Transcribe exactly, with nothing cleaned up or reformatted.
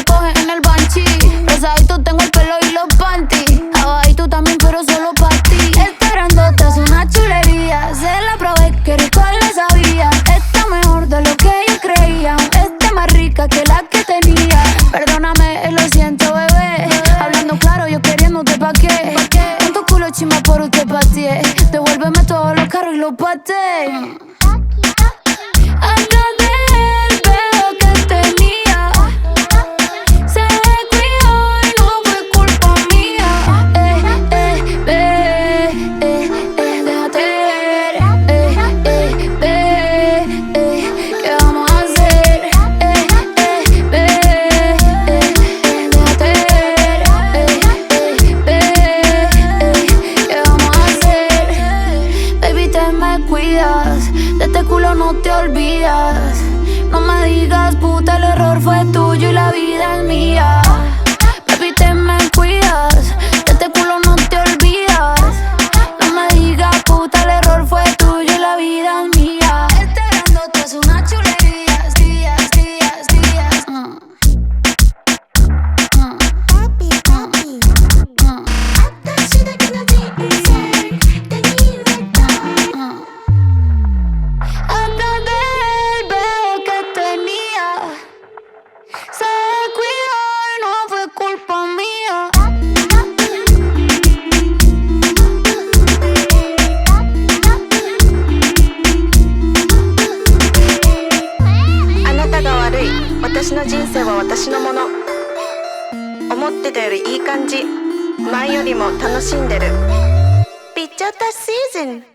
me coges en el banshee. Rosadito tengo el pelo y los panties. Abajito también, pero solo pa' ti. Esta grandota es una chulería. Se la probé, que rico le sabía. Está mejor de lo que yo creía. Está más rica que la que tenía. Perdóname, lo siento, bebé. Hablando claro, yo queriéndote pa' qué. Con tu culo chimba por usted pateé. Devuélveme todos los carros y los pateé. Atrás de él veo que tenía. Se descuidó y no fue culpa mía. Eh, eh, eh, eh, eh, déjate ver. Eh, eh, eh, eh, ¿qué vamos a hacer? Eh, eh, eh, eh, eh, déjate ver. Eh, eh, eh, eh, ¿qué vamos a hacer? Baby, te me cuidas. De este culo no te olvidas. No me digas puta, el error fue tuyo y la vida es mía. Baby, te me cuidas. De este culo no te olvidas. No me digas puta, el error fue tuyo y la vida es mía. Este grandote es una chulería. Días, días, días. Mm. Mm. Papi, papi. Mm. Atrás de él veo que tenía. Se descuidó y no fue culpa mía. あなたが悪い。私の人生は私のもの。思ってたよりいい感じ。前よりも楽しんでる。ピッチャータシーズン。